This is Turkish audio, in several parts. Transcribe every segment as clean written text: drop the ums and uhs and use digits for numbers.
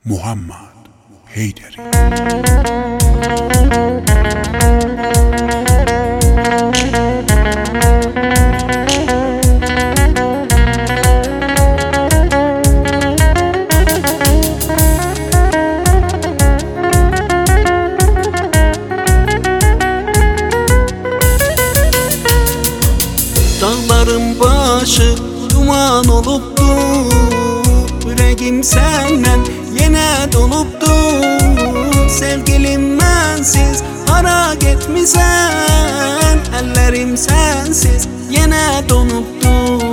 Muhammed Heyderi. Dağların başı duman olupdu, yüreğim senden yine dolupdu. Sevgilim bensiz harak etmişsen, ellerim sensiz yine donupdu.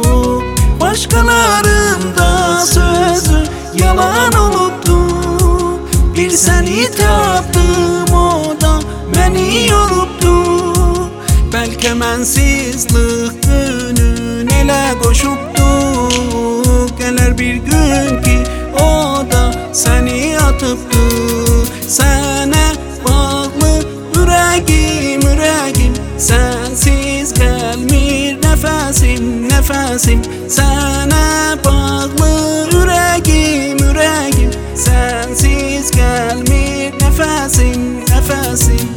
Başkalarında sözü yalan olupdu, bir seni tapdım, o da beni yorupdu. Belki mensizlik günün ele koşupdu, gelir bir gün ki o da seni atıptı. Sana bağlı yüreğim, yüreğim, sensiz gelmir nefesim, nefesim. Sana bağlı yüreğim, yüreğim, sensiz gelmir nefesim, nefesim.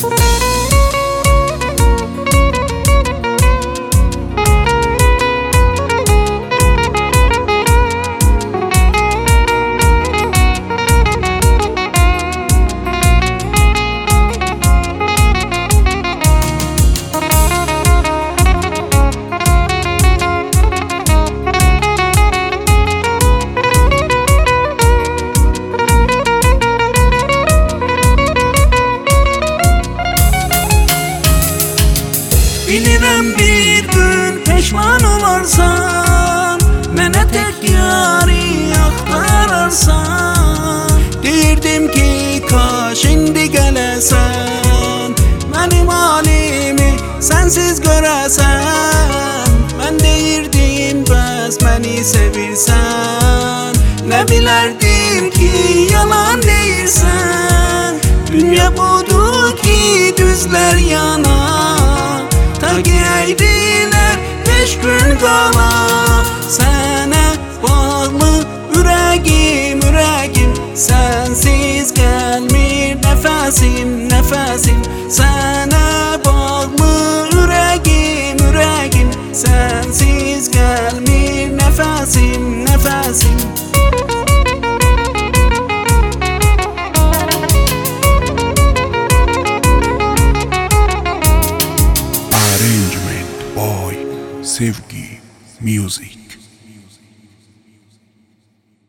Bilirəm bir gün peşman olarsan, mənə tək yari axtararsan. Deyirdim ki kaş indi gələsən, mənim halimi sensiz görəsən. Mən deyirdim bəs məni sevirsən, nə bilərdim ki yalan deyirsən. Dünya budur ki düzlər yanar, ta geydiler 5 gün qala. Sənə bağlı yüreğim, yüreğim, sensiz gelmir nefesim, nefesim. Sənə bağlı yüreğim, yüreğim, sensiz gelmir nefesim, nefesim. Arrangement by Sevgi Music.